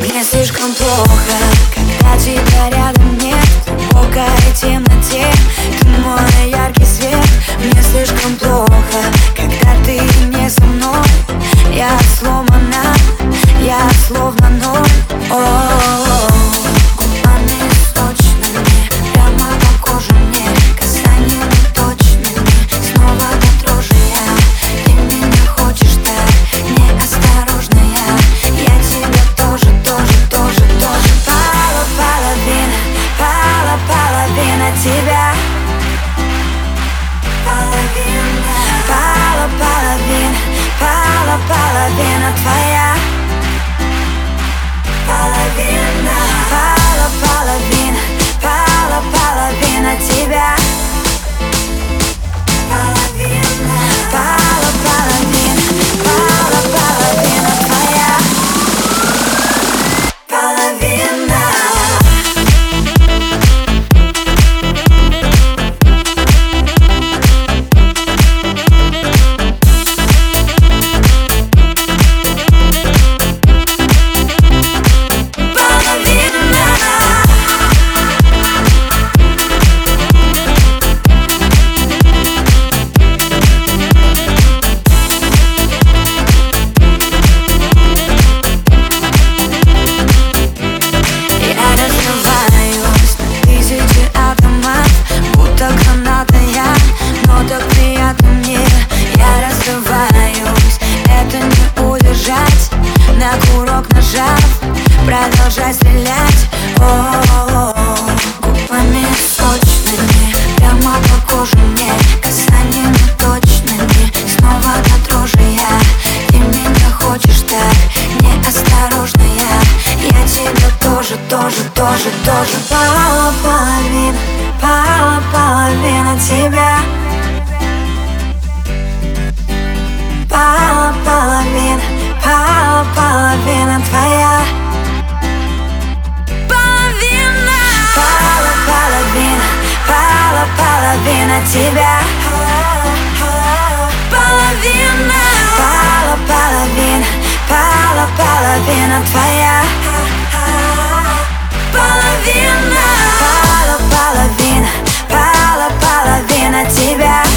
Мне слишком плохо, когда тебя рядом нет. В глубокой темноте ты мой яркий свет. Мне слишком плохо, когда ты не со мной. Я сломана, я словно ноль. Губами сочными, прямо по коже мне, касаниями точными, снова до дрожи я. Ты меня хочешь так, неосторожная. Я тебя тоже. Половина тебя, половина твоя. Половина тебя. Половина твоя. Половина. На курок нажав, продолжай стрелять. Губами сочными, прямо по коже мне, касаниями точными, снова до дрожи я. Ты меня хочешь так, неосторожная. Я тебя тоже. Половина тебя. Половина твоя. Половина тебя. Половина твоя. Половина тебя.